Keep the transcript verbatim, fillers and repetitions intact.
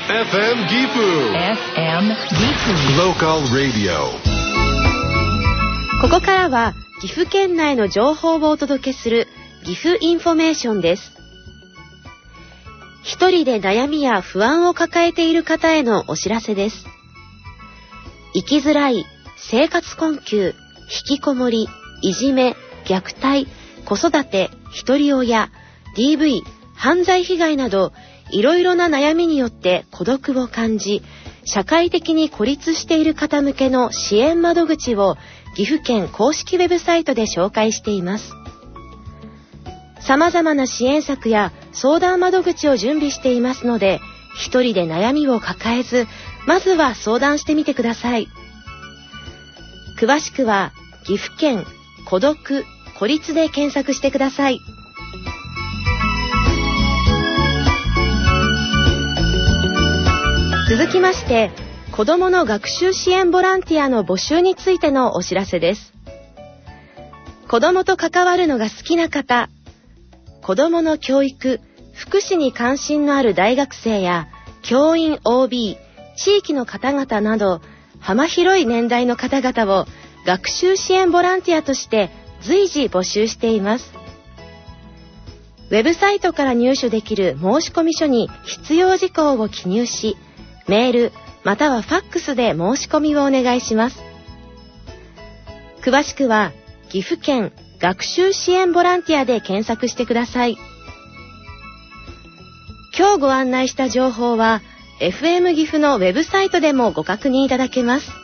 エフエム ギフ エフエム ギフ Local Radio。 ここからは岐阜県内の情報をお届けする岐阜インフォメーションです。一人で悩みや不安を抱えている方へのお知らせです。生きづらい、生活困窮、引きこもり、いじめ、虐待、子育て、一人親、ディーブイ、犯罪被害などいろいろな悩みによって孤独を感じ、社会的に孤立している方向けの支援窓口を岐阜県公式ウェブサイトで紹介しています。様々な支援策や相談窓口を準備していますので、一人で悩みを抱えず、まずは相談してみてください。詳しくは岐阜県孤独・孤立で検索してください。続きまして、子どもの学習支援ボランティアの募集についてのお知らせです。子どもと関わるのが好きな方、子どもの教育・福祉に関心のある大学生や教員 オービー、地域の方々など幅広い年代の方々を学習支援ボランティアとして随時募集しています。ウェブサイトから入手できる申込書に必要事項を記入し、メールまたはファックスで申し込みをお願いします。詳しくは岐阜県学習支援ボランティアで検索してください。今日ご案内した情報は エフエム 岐阜のウェブサイトでもご確認いただけます。